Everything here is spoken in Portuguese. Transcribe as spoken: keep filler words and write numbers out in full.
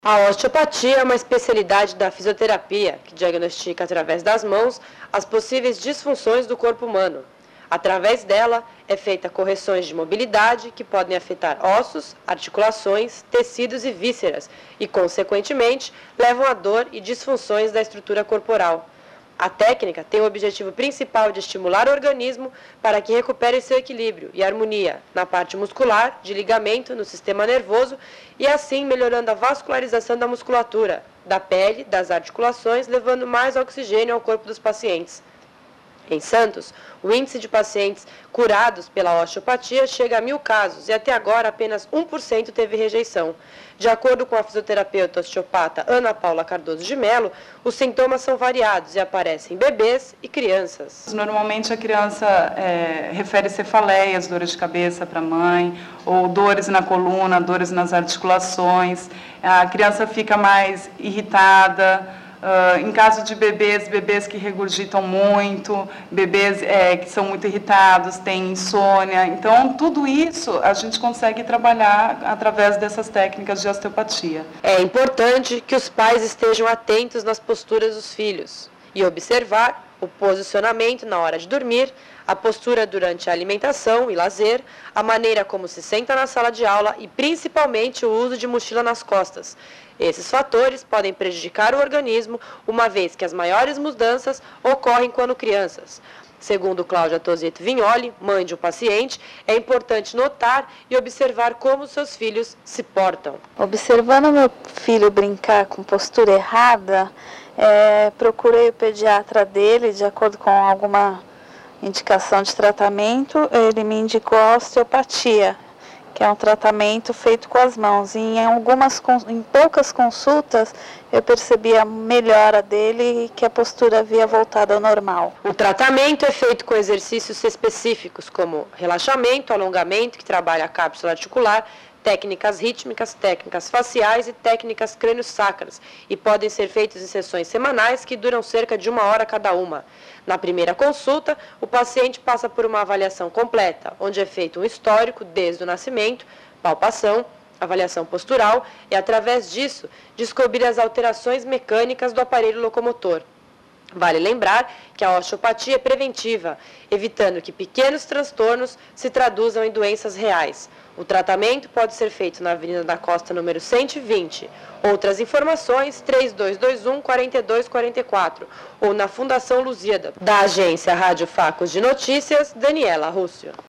A osteopatia é uma especialidade da fisioterapia que diagnostica através das mãos as possíveis disfunções do corpo humano. Através dela, é feita correções de mobilidade que podem afetar ossos, articulações, tecidos e vísceras e, consequentemente, levam a dor e disfunções da estrutura corporal. A técnica tem o objetivo principal de estimular o organismo para que recupere seu equilíbrio e harmonia na parte muscular, de ligamento, no sistema nervoso e assim melhorando a vascularização da musculatura, da pele, das articulações, levando mais oxigênio ao corpo dos pacientes. Em Santos, o índice de pacientes curados pela osteopatia chega a mil casos e até agora apenas um por cento teve rejeição. De acordo com a fisioterapeuta osteopata Ana Paula Cardoso de Mello, os sintomas são variados e aparecem em bebês e crianças. Normalmente a criança é, refere cefaleias, dores de cabeça para a mãe, ou dores na coluna, dores nas articulações. A criança fica mais irritada. Uh, em caso de bebês, bebês que regurgitam muito, bebês é, que são muito irritados, têm insônia. Então, tudo isso a gente consegue trabalhar através dessas técnicas de osteopatia. É importante que os pais estejam atentos nas posturas dos filhos e observar o posicionamento na hora de dormir, a postura durante a alimentação e lazer, a maneira como se senta na sala de aula e principalmente o uso de mochila nas costas. Esses fatores podem prejudicar o organismo, uma vez que as maiores mudanças ocorrem quando crianças. Segundo Cláudia Toseto Vignoli, mãe de um paciente, é importante notar e observar como seus filhos se portam. Observando meu filho brincar com postura errada, é, procurei o pediatra dele, de acordo com alguma indicação de tratamento, ele me indicou a osteopatia, que é um tratamento feito com as mãos. E em, algumas, em poucas consultas, eu percebi a melhora dele e que a postura havia voltado ao normal. O tratamento é feito com exercícios específicos, como relaxamento, alongamento, que trabalha a cápsula articular, técnicas rítmicas, técnicas faciais e técnicas crânio-sacras, e podem ser feitos em sessões semanais que duram cerca de uma hora cada uma. Na primeira consulta, o paciente passa por uma avaliação completa, onde é feito um histórico desde o nascimento, palpação, avaliação postural e, através disso, descobrir as alterações mecânicas do aparelho locomotor. Vale lembrar que a osteopatia é preventiva, evitando que pequenos transtornos se traduzam em doenças reais. O tratamento pode ser feito na Avenida da Costa, número cento e vinte. Outras informações, três dois dois um, quatro dois quatro quatro, ou na Fundação Lusíada. Da agência Rádio Facos de Notícias, Daniela Rússio.